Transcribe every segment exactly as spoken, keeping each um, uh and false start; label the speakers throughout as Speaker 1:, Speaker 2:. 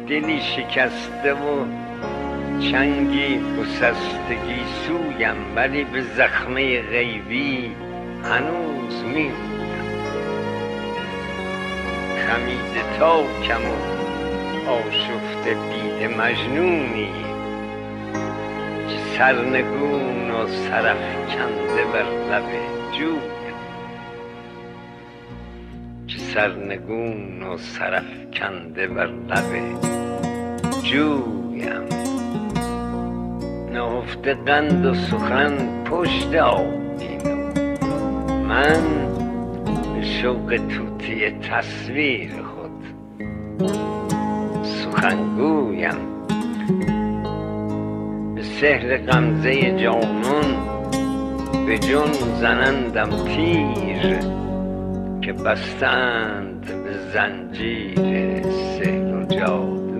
Speaker 1: دلی شکسته و چنگی گسستگی سویم، ولی به زخمه غیبی هنوز می‌مونم. خمیده تاکم و آشفته دید مجنونی که سرنگون و سرافکنده بر لب جویم، که سرنگون و سرافکنده بر لب جویم. نهفته قند و سخن پشت آبینو، من به شوق طوطی تصویر خود سخنگویم. به سحر غمزه جانون به جون زنندم تیر، که بستند به زنجیر سحر و جادویم.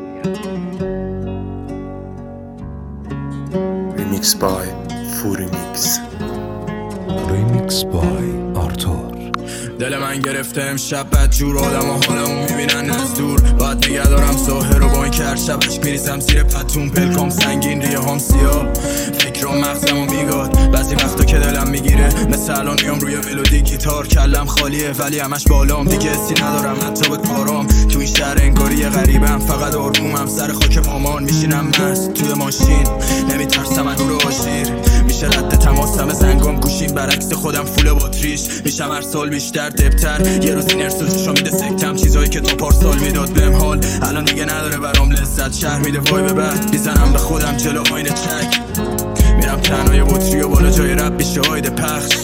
Speaker 2: Remix by Furimix.
Speaker 3: Remix by Arthur.
Speaker 4: دل من گرفته امشب بدجور، آدم و حالمو میبینن از دور. باید نگه دارم ساحر رو با این که هر شب عشق میریزم زیر پتون، پلکام سنگین ریه هم سیاه، فکرام مغزمو میگاد. بعضی وقتا که دلم میگیره مثل الان میام روی ملودی گیتار، کلم خالیه ولی همش بالام، دیگه حسی ندارم حتی به کارام. تو این شهر انگاری غریبم، فقط آرومم سر خاک مامان، میشینم مست توی ماشین نمیترسم از نور آژیر. میشه رد تماسم زنگام گوشیم برعکس خودم فول باتریش، میشم هر سال بیشتر دبتر. یه روز این ارسو جوشا میده سکتم، چیزایی که تا پارسال میداد بهم حال الان دیگه نداره برام لذت. شهر میده وای به بعد میزنم به خودم جلو آینه چک، میرم تنهای بطری و بالا جای رب بیشه هایده پخش.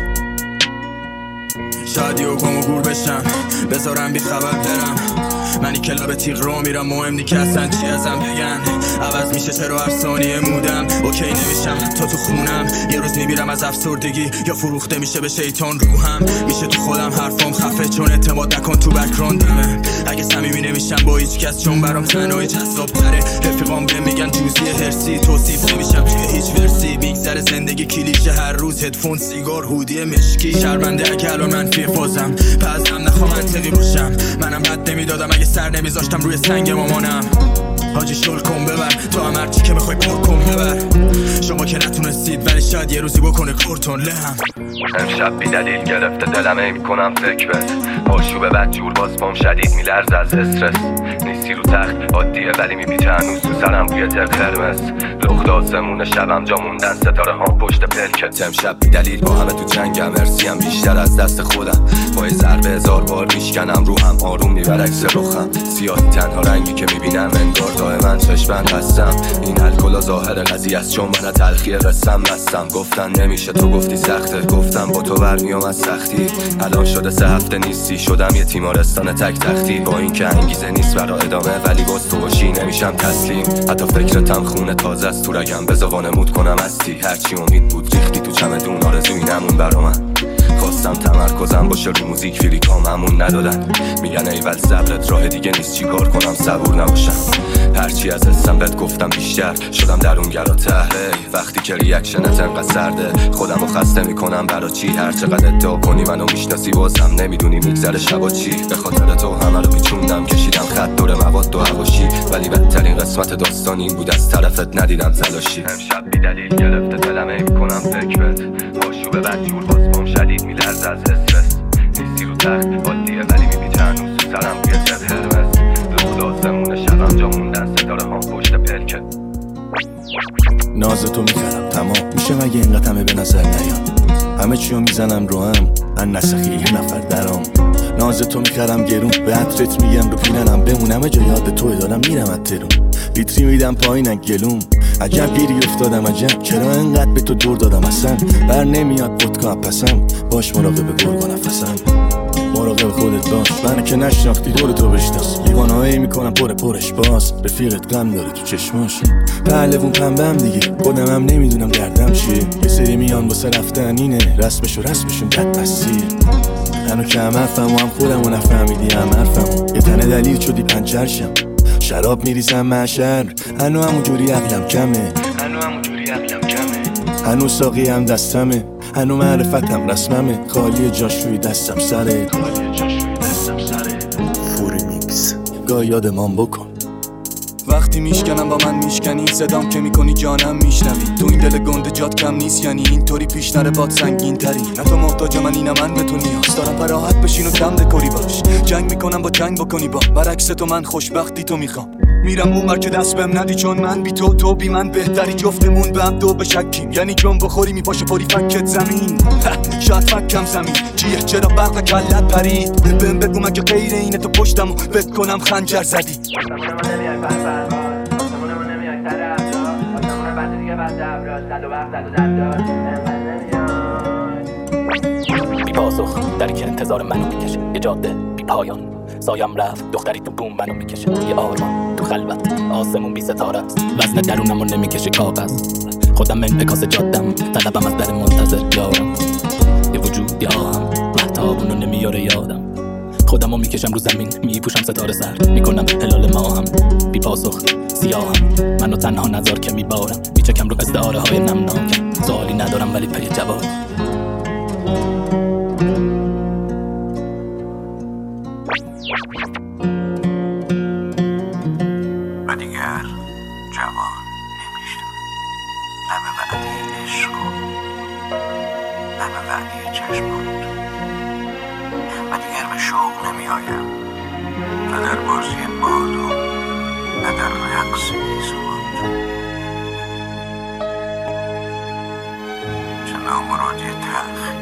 Speaker 4: شاید یه گم و گور بشم بذارم بی خبر برم، منی کلاب تیغ رو میرم، مهم نی که اصلا چی ازم بگن. عوض میشه چرا هر ثانیه مودم اوکی نمیشم تا تو خونم. یه روز میبیرم از افسردگی یا فروخته میشه به شیطان روحم. میشه تو خودم حرفام خفه چون اعتماد نکن تو بک‌گراندمه. اگه صمیمی نمیشم با هیچ کس چون برام تنهایی جذاب تره. رفیقام بهم میگن جوزی هرسی، توصیف نمیشم توی هیچ ورسی. میگذره زندگی کلیشه هر روز، هدفون سیگار هودی مشکی. شرمنده اگه الان منفی فازم پس هم نخوام منطقی باشم. منم رد نمیدادم اگه سر نمیذاشتم روی سنگ مامانم. حاجی شل کن ببر تو هم هرچی که بخوای پر کن ببر. شما که نتونستید ولی شاید یه روزی بکنه کورتون لهم.
Speaker 5: امشب بی دلیل گرفته دلم ای میکنم فکر بد، آشوب بدجور باز پام شدید میلرز از استرس. نیستی رو تخت عادیه ولی میپیچه هنوز تو سرم بوی تر قرمز. لخت آسمون شبم جا موندن ستاره ها پشت پلکت. امشب بی دلیل با همه تو جنگم، ارسیم بیشتر از دست خودم. با یه ضربه هزار بار میشکنم روحم، آروم میبر عکس رخم. سیاهی تنها رنگی که میبینم انگار دائما چشمن بستم. این الکل ظاهر قضیه است چون من تلخی قسم مستم. گفتن نمیشه تو گفتی سخته، گفتم با تو برمیام از سختی. الان شده سه هفته نیستی، شدم یه تیمارستان تک تختی. با این که انگیزه نیست برا ادامه ولی باز تو باشی نمیشم تسلیم. حتی فکرتم خونه تازه است تو رگم، بذار وانمود کنم هستی. هرچی امید بود ریختی تو چمدون، آرزوی نمون برا من. خواستم تمرکزم باشه رو موزیک، فیلیکام همون ندادن. میگن ایول صبرت راه دیگه نیست، چی کار کنم صبور نباشم. هرچی از حسم بهت گفتم بیشتر شدم درونگرا تهره. وقتی که ریاکشنت انقدر سرده خودمو خسته میکنم برا چی. هر چقدر ادعا کنی منو میشناسی بازم نمیدونی میگذره شبا چی. به خاطر تو همه رو پیچوندم کشیدم خط دور مواد و حواشی، ولی بدترین قسمت داستان این بود از طرفت ندیدم تلاشی. امشب بی دلیل گرفته دلم ای میکنم فکر بد، آشوب بدجور باز پام شدید میلرز از استرس. نیستی رو تخت عادیه ولی میپیچه هنوز تو سرم بوی تر قرمز. لخت آسمون شبم جا موندن ستاره ها پشت پلکت.
Speaker 3: ناز تو میکردم تمام میشه مگه اینقدر همه به نظر نیام. همه چیو میزنم رو هم ان نسخی یه نفر درام. ناز تو میکردم گرون به عطرت میگم رو پیننم بمونم جا یاد توی دارم میرم از ترون. بیتری میدم پایینن گلوم عجب گیری افتادم عجب چرا انقدر به تو دور دادم اصلا. بر نمیاد ودکا پسم باش مراقب گرگا نفسم. مراقب خودت باش من که نشناختی دور تو بشناس. لیوانایی میکنم پر پرش باز رفیقت غم داره تو چشماش. پهلوون پنبم دیگه خودم هم نمیدونم دردم چیه. یه سری میان واسه رفتن اینه رسمشو رسمشون بد مسیر. منو که هم حرفمو هم خودمو نفهمیدی هم حرفمو. یه تنه دلیل شدی پنچرشم شراب میریزم معشر. هنو همون جوری عقلم کمه هنو همون جوری عقلم کمه. هنو ساقی هم دستمه هنو معرفتم رسممه. خالی جاشوی دستم سره خالی جاشوی دستم سره.
Speaker 2: Furimix.
Speaker 3: گاه یادمان بکن وقتی میشکنم با من میشکنی، صدام که میکنی جانم میشنوی. تو این دل گنده جات کم نیست، یعنی اینطوری پیش نره باد سنگین تری. نه تو محتاج من اینم من به تو نیاز دارم، براحت بشین و کم دکوری باش. جنگ میکنم با جنگ بکنی با، برعکس تو من خوشبختی تو میخوام. میرم اون که دست بهم ندی، چون من بی تو تو بی من بهتری. جفتمون به هم دو بشکیم، یعنی جون بخوری میپاشه پاری فکت زمین. شاید فکم زمین چیه، چرا برق کلت پرید؟ بهم بگو مگه غیر اینه تو پشتمو بت کنم خنجر زدی.
Speaker 6: بی پاسخ دری که انتظار منو میکشه، یه جاده بی پایان سایم رفت، دختری تو بوم منو میکشه. یه آرمان تو خلوت، آسمون بی ستاره است، وزن درونمو نمیکشه کاغذ. خودم انعکاس جادم، طلبم از در منتظر یارم. یه وجود یه آهم، مهتابونو نمیاره یادم. خودمو میکشم رو زمین، میپوشم ستاره سر، میکنم هلال ماهم. بی پاسخ سیاهم، منو تنها نذار که میبارم. میچکم رو استعاره های نمناکم، سوالی ندارم ولی پی جواب.
Speaker 7: و دیگر جوان نمیشتم، نه به وعده عشق و نه به وعده چشمان. و دیگر به شوق نمی آیم، نه در بازی باد و نه در رقص گیسوان. چه نامرادی تلخی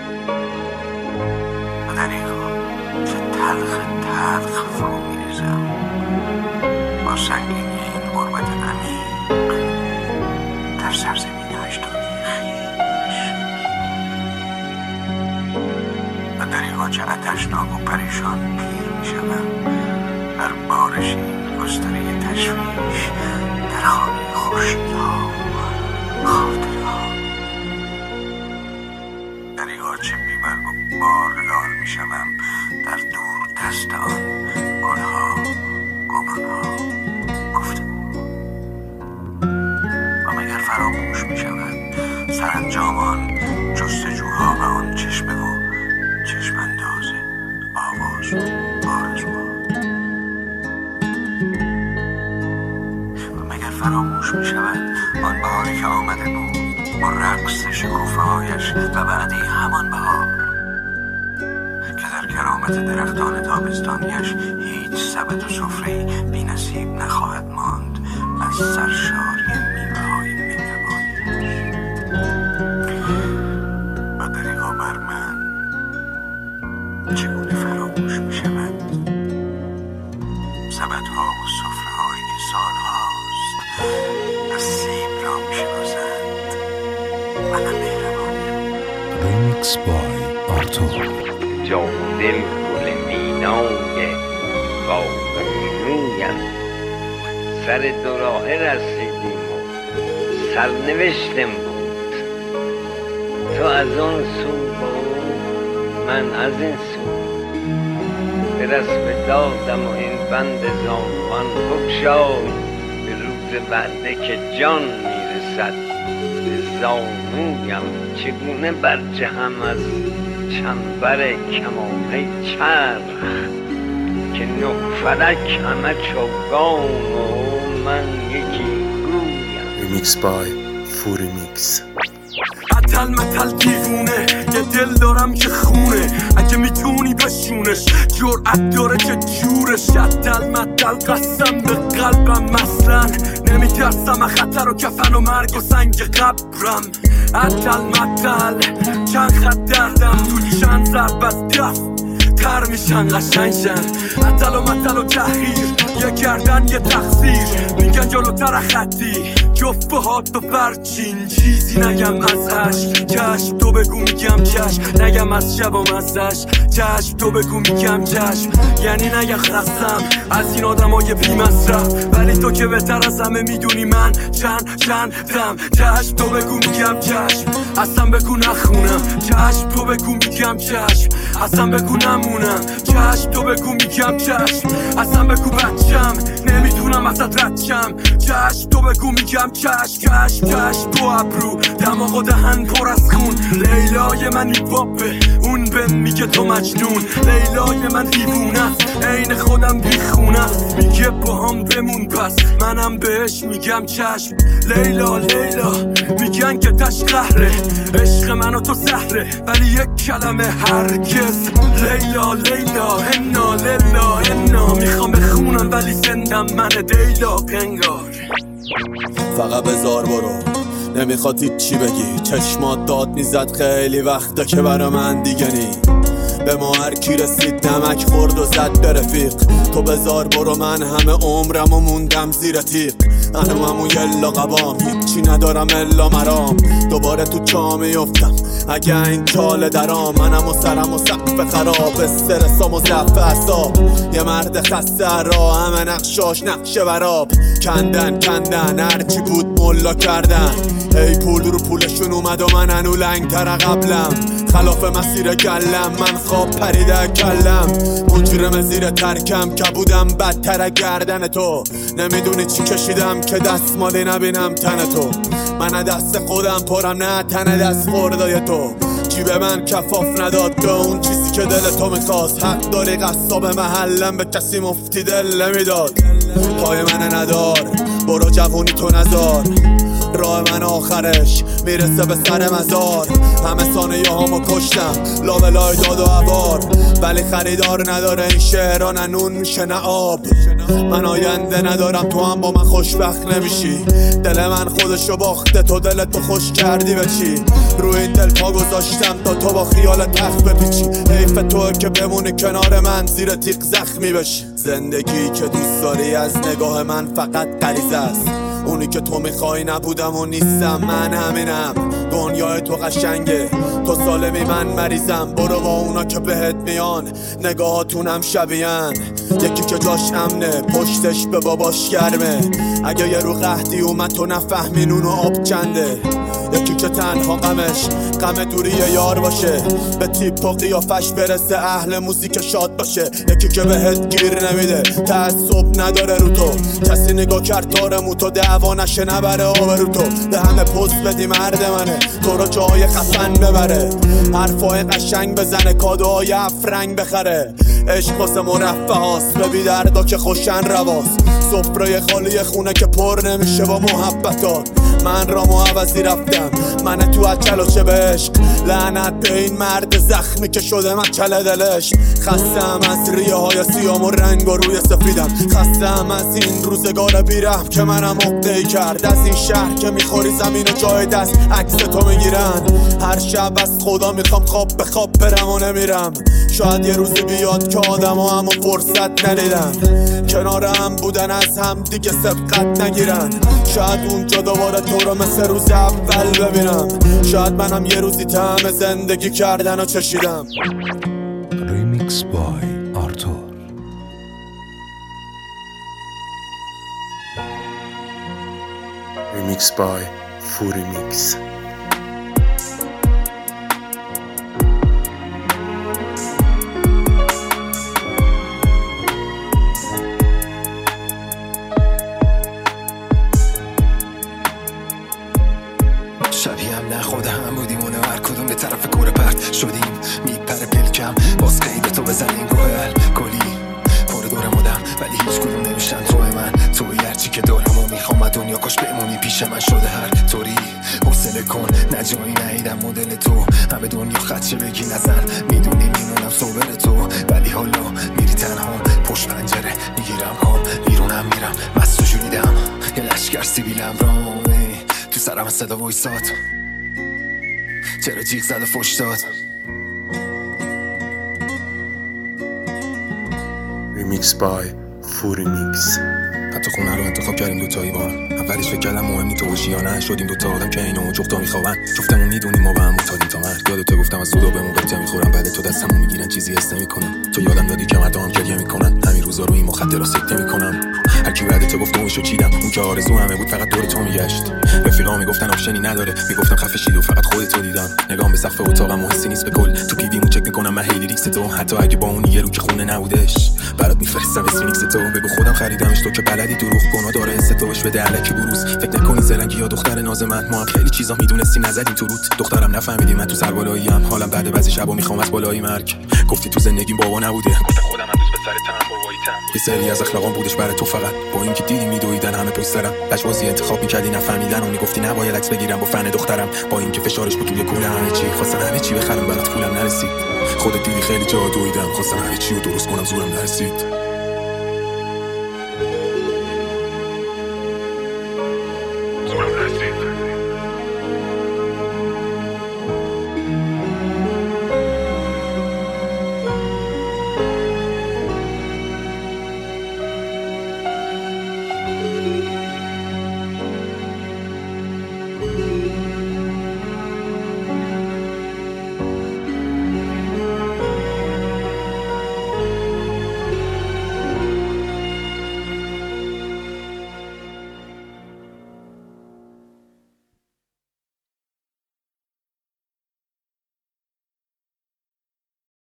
Speaker 7: و دریغا، چه تلخ تلخ فرو می ریزم با سنگینی این غربت عمیق در سرزمین هشتادی خویش. و دریغا چه آتشناک و پریشان پیر می شدم در بارش این گستره تشویش، در خانه خورشیدها و خاطرها. دریغا چه بیبرگ و بارلال می شدم در دور دست آن گلها، گمانها، گفتگو. و مگر فراموش می شود سرانجام آن جستجوها و آن چشمه و چشم انداز آواز و آرزوها. و مگر فراموش می شود آن بهاری که آمده بود با رقص شکوفه هایش و بعدی همان بهار که در کرامت درختان تابستانیش هیچ سبد و سفره‌ای بی نصیب نخواهد ماند از سرشاری میوه های مهربانیش. و دریغا بر من چگونه فراموش می شود سبدها و سفره هایی که سالهاست از سیب را می شناسند و نه مهربانی.
Speaker 2: ریمیکس بای آرتور.
Speaker 1: جان دل گل مینای باغ مویم، سر دو راه رسیدیم و سرنوشتم بود. تو از اون سو بود، من از این سو. برس به دادم و این بند زانوان بگشای، به روز بعده که جان میرسد به زانویم. چگونه برجهم از چنبر کمانه چرخ که نه فلک همه چوگان و من یکی گویم.
Speaker 2: ریمیکس بای فوریمیکس.
Speaker 4: اتل متل دیوونه، یه دل دارم که خونه، اگه میتونی بشونش جرأت داره که جورش. اتل متل قسم به قلبم، مثلا نمیترسم خطر و کفن و مرگ و سنگ قبرم. اتل متل چند خط دردم، تو چند ضرب از دست تر میشن قشنگشن. اتل و متل و تحقیر، یه گردن یه تقصیر، میگن جلوتر خطی جفت هات و فرچین. چیزی نگم از عشق، چشم تو بگو میگم چشم، نگم از شبم ازش. چشم تو بگو میگم چشم، یعنی نگم خستم از این آدم های بی مصرف. ولی تو که بهتر از همه میدونی من چند چندم. چشم تو بگو میگم چشم، اصلا بگو نخونم. چشم تو بگو میگم چشم، اصلا بگو نمونم. چشم تو بگو میگم چشم، اصلا بگو بچم نمیتونم ازت رد شم. چشم تو بگو میگم چشم، چشم چشم تو ابرو دماغ و دهن پر از خون. لیلای من ایبابه، اون به میگه تو مجنون. لیلای من دیوونه است، عین خودم بیخونه است، میگه با هم بمون پس منم بهش میگم چشم. لیلا لیلا میگن که تش قهره، عشق من و تو زهره ولی یک کلمه هرگز. لیلا لیلا انا لیلا انا میخوام بخونم ولی زندم من دیلا انگار.
Speaker 3: فقط بذار برو، نمیخواد هیچی بگی. چشمات داد میزد خیلی وقته که برا من دیگه نی. به ما هر کی رسید نمک خورد و زد به رفیق. تو بذار برو، من همه عمرم و موندم زیر تیغ. منو همون یلا قبام، هیچی ندارم الا مرام. دوباره تو چا میفتم اگه این چاله درام. منم و سرم و سقف خراب، استرسام و ضعف اعصاب. یه مرد خسته را همه نقشاش نقشه براب. کندن کندن هرچی بود ملا کردن. ای پول رو پولشون اومد و من هنو لنگ تر قبلم. خلاف مسیر گلم من خواب پریده کلم. مجرم زیر ترکم که بودم بدتر گردن تو. نمیدونی چی کشیدم که دستمالی نبینم تن تو. من دست خودم پرم نه تن دست خوردای تو. جیب من کفاف نداد به اون چیزی که دل تو میخواست. حق داری قصاب محلم به کسی مفتی دل نمیداد. پای من ندار برو جوونی تو نزار. راه من آخرش میرسه به سر مزار. همه ثانیه هامو کشتم لابلای داد و عوار. ولی خریدار نداره این شعرها، نه نون میشه نه آب. من آینده ندارم تو هم با من خوشبخت نمیشی. دل من خودشو باخته تو دل تو خوش کردی به چی. روی این دل پا گذاشتم تا تو با خیال تخت بپیچی. حیف تو که بمونی کنار من زیر تیغ زخمی بشی. زندگی که دوست داری از نگاه من فقط غریزه است. اونی که تو میخوای نبودم و نیستم، من همینم. دنیای تو قشنگه تو سالمی من مریضم. برو با اونا که بهت میان نگاهاتونم شبیهن. یکی که جاش امنه پشتش به باباش گرمه. اگه یه رو قحطی اومد تو نفهمین اونو آب چنده. یکی که تنها غمش غم دوری یار باشه. به تیپ و قیافش برسه اهل موزیک شاد باشه. یکی که بهت گیر نمیده تعصب نداره رو تو. کسی نگاه کرد تارمو تو دعوا نشه نبره آبرو تو. به همه پوست بدی مرد منه تو رو جای خفن ببره. حرفای قشنگ بزنه کادوهای افرنگ بخره. عشق واسه مرفه هاست به بی دردا که خوشن رواست. سفره خالی خونه که پر نمیشه با محبتات. من رامو عوضی رفتم من تو اچل و چه به عشق. لعنت به این مرد زخمی که شده مچل دلش. خستم از ریه های سیام و رنگ و روی سفیدم. خستم از این روزگار بیرحم که منم عقده‌ای کرد. از این شهر که میخوری زمین و جای دست عکس تو میگیرن. هر شب از خدا میخوام خواب به خواب برم و نمیرم. شاید یه روزی بیاد که آدم ها همو فرصت ندیدن کنار هم بودن از هم دیگه سبقت نگیرن. شاید اونجا دوباره تو رو مثل روز اول ببینم. شاید منم یه روزی طعم زندگی کردن و چشیدم.
Speaker 2: Remix by Arthur. Remix by Fury Mix.
Speaker 8: شبیه هم نه خود هم بودیم اونو هر کدوم به طرف کور پرت شدیم. میپره پلکم باز قیده تو بزنیم گوهل کلی پر دور مدم ولی هیچ کدوم نمیشن توی من. توی هرچی که دارم و میخوام دنیا کاش بمونی پیش من. شده هر طوری حوصله کن نه جایی نیدم مدل تو. همه دنیا خدشه بگی نزن میدونی میمونم صبر تو. ولی حالا میری تنها پشت پنجره میگیرم کام بیرونم میرم مست و جوریدم. یه لشگر سیبیلم رامه تو سرم صدا وایساد. چرا جیغ زد و فش داد.
Speaker 2: Remix by Fury Mix.
Speaker 8: حتی خونه رو انتخاب کردیم دوتایی با هم. اولش فکر کردم مهم نی تو باشی یا نه. شدیم دوتا آدم که اینو جفتا میخوابن. جفتمون میدونیم ما به هم متادیم تا مرگ. یادت گفتم از سودا بهمون قطعه میخورم. بعد تو دستمون میگیرن چیزی حس نمیکنم. تو یادم دادی که مردم گریه میکنن. همین روزا رو این مخدرات سکته میکنم. هر کی بعد تو گفت اونشو چیدم. اون که آرزو همه بود فقط دور تو میگشت. رفیقا میگفتن آپشنی نداره. میگفتم خفه شید و فقط خودت دیدم. نگام به سقف اتاقم و حسی نیست به کل. تو پیویمو چک میکنم من هیلی ریکس تو. حتی اگه با اون یه رو که خونه نبودش برات میفرستم اسمینکس تو. بگو خودم خریدمش تو که بلدی دروغ گنا داره است تو بش بده الکی بروز. فکر نکنی زرنگی یا دختر ناز من. ما هم خیلی چیزا میدونستی نزدیم تو روت. دخترم نفهمیدی من تو سر بالاییم. حالم بعد بعضی شبا میخوام از بالای مرگ. گفتی تو زندگیم بابا نبوده. گفتم خودم هم دوست به سر تنم یه سری از اخلاقام بودش برای تو فقط، با اینکه دیدی میدویدن همه پشت سرم، لجبازی انتخاب میکردی نفهمیدن و میگفتی نباید عکس بگیرم با فن دخترم، با اینکه فشارش بود توی کوله همه چی، خواستم همه چی بخرم برات پولم نرسید، خودت دیدی خیلی جا دویدم، خواستم همه چی رو درست کنم زورم نرسید.